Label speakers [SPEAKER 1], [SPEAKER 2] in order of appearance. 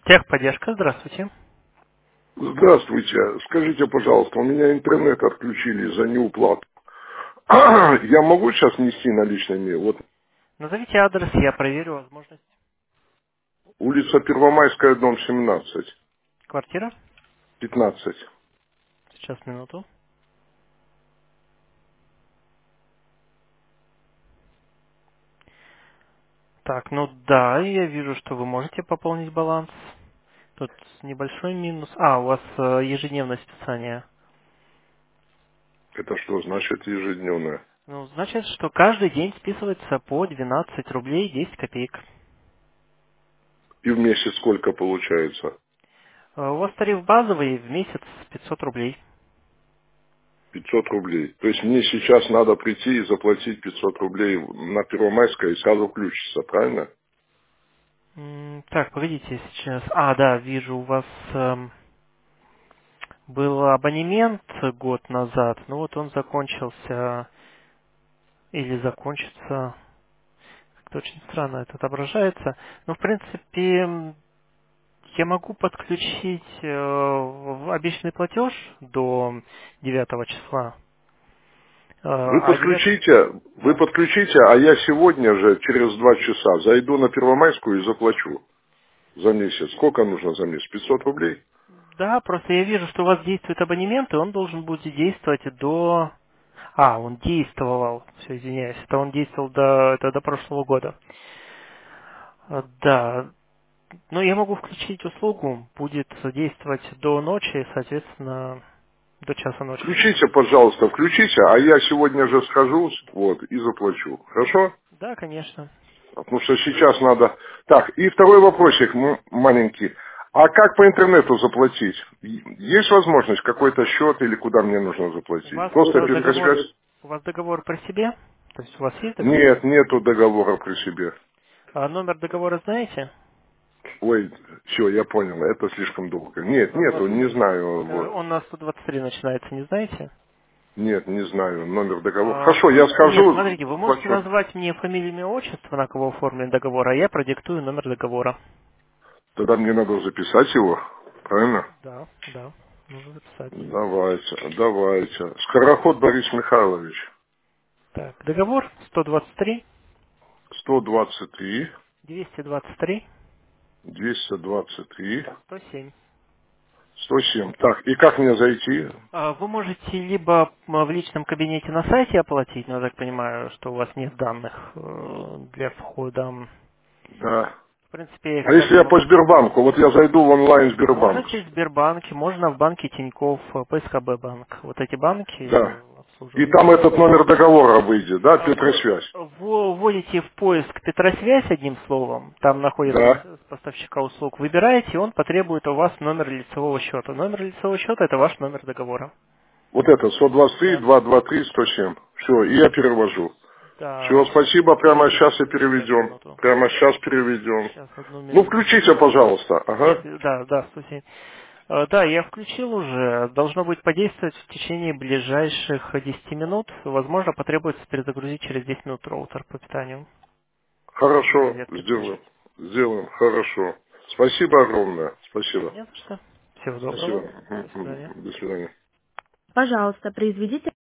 [SPEAKER 1] Техподдержка, здравствуйте.
[SPEAKER 2] Здравствуйте. Скажите, пожалуйста, у меня интернет отключили за неуплату. Я могу сейчас нести наличными? Вот
[SPEAKER 1] Назовите адрес, я проверю возможность.
[SPEAKER 2] улица Первомайская, дом 17,
[SPEAKER 1] Квартира?
[SPEAKER 2] 15.
[SPEAKER 1] Сейчас, минуту. Так, ну да, я вижу, что вы можете пополнить баланс. Тут небольшой минус. А, у вас ежедневное списание.
[SPEAKER 2] Это что значит ежедневное?
[SPEAKER 1] Ну, значит, что каждый день списывается по 12 рублей 10 копеек.
[SPEAKER 2] И в месяц сколько получается?
[SPEAKER 1] У вас тариф базовый в месяц 500 рублей.
[SPEAKER 2] 500 рублей. То есть мне сейчас надо прийти и заплатить 500 рублей на Первомайское и сразу включится, правильно?
[SPEAKER 1] Так, погодите сейчас. А, да, вижу, у вас был абонемент год назад. Ну вот он закончился или закончится. Как-то очень странно это отображается. Но, в принципе, я могу подключить в обещанный платеж до 9 числа.
[SPEAKER 2] Вы
[SPEAKER 1] А 9...
[SPEAKER 2] подключите,
[SPEAKER 1] Да.
[SPEAKER 2] а я сегодня же через 2 часа зайду на Первомайскую и заплачу за месяц. Сколько нужно за месяц? 500 рублей?
[SPEAKER 1] Да, просто я вижу, что у вас действует абонемент, и он должен будет действовать до... А, он действовал, все, извиняюсь, это он действовал до прошлого года. Да, ну я могу включить услугу, будет действовать до ночи, соответственно, до часа ночи.
[SPEAKER 2] Включите, пожалуйста, включите, а я сегодня же схожу, вот, и заплачу. Хорошо?
[SPEAKER 1] Да, конечно.
[SPEAKER 2] Потому что сейчас надо... Так, и второй вопросик маленький. А как по интернету заплатить? Есть возможность какой-то счет или куда мне нужно
[SPEAKER 1] У
[SPEAKER 2] заплатить?
[SPEAKER 1] вас
[SPEAKER 2] Просто
[SPEAKER 1] договор,
[SPEAKER 2] пересвязь?
[SPEAKER 1] у вас договор при себе? То есть у вас есть договор?
[SPEAKER 2] Нет, нету договора при себе.
[SPEAKER 1] А номер договора знаете?
[SPEAKER 2] Ой, все, я понял, это слишком долго. Нет, нету, не знаю. Вот.
[SPEAKER 1] Он на 123 начинается, не знаете?
[SPEAKER 2] Нет, не знаю, номер договора. Хорошо, я
[SPEAKER 1] Нет,
[SPEAKER 2] скажу,
[SPEAKER 1] смотрите, вы можете
[SPEAKER 2] заплачу.
[SPEAKER 1] назвать мне фамилию, имя, отчество, на кого оформлен договор, а я продиктую номер договора.
[SPEAKER 2] Тогда мне надо записать его, правильно?
[SPEAKER 1] Да, да, нужно записать.
[SPEAKER 2] Давайте. Скороход Борис Михайлович.
[SPEAKER 1] Так, договор 123
[SPEAKER 2] 123,
[SPEAKER 1] 223
[SPEAKER 2] 223,
[SPEAKER 1] 107.
[SPEAKER 2] 107. Так, и как мне зайти?
[SPEAKER 1] Вы можете либо в личном кабинете на сайте оплатить, но я так понимаю, что у вас нет данных для входа.
[SPEAKER 2] Да.
[SPEAKER 1] В принципе, я
[SPEAKER 2] А
[SPEAKER 1] как раз
[SPEAKER 2] если я по
[SPEAKER 1] могу...
[SPEAKER 2] Сбербанку? Вот я зайду в онлайн Сбербанк.
[SPEAKER 1] Можете в Сбербанке, можно в банке Тинькофф, ПСКБ банк. Вот эти банки
[SPEAKER 2] Да. И
[SPEAKER 1] обслуживают.
[SPEAKER 2] там этот номер договора выйдет, да, Петросвязь?
[SPEAKER 1] Вы вводите в поиск Петросвязь одним словом, там находится
[SPEAKER 2] Да.
[SPEAKER 1] поставщика услуг, выбираете, и он потребует у вас номер лицевого счета. Номер лицевого счета– это ваш номер договора.
[SPEAKER 2] Вот это, 123,
[SPEAKER 1] Да.
[SPEAKER 2] 223, 107. Все, и я перевожу. Все,
[SPEAKER 1] Да.
[SPEAKER 2] спасибо, прямо сейчас и
[SPEAKER 1] Сейчас,
[SPEAKER 2] переведем.
[SPEAKER 1] минуту.
[SPEAKER 2] Прямо сейчас переведем.
[SPEAKER 1] Сейчас, одну
[SPEAKER 2] Ну,
[SPEAKER 1] минуту.
[SPEAKER 2] включите, пожалуйста.
[SPEAKER 1] Я,
[SPEAKER 2] Ага.
[SPEAKER 1] да, 107. Да, я включил уже. Должно будет подействовать в течение ближайших 10 минут. Возможно, потребуется перезагрузить через 10 минут роутер по питанию для
[SPEAKER 2] Хорошо,
[SPEAKER 1] проверки
[SPEAKER 2] сделаем.
[SPEAKER 1] почты.
[SPEAKER 2] Сделаем, хорошо. Спасибо огромное. Спасибо.
[SPEAKER 1] Не за что. Всего
[SPEAKER 2] Спасибо.
[SPEAKER 1] доброго. До свидания.
[SPEAKER 2] До свидания.
[SPEAKER 1] Пожалуйста, произведите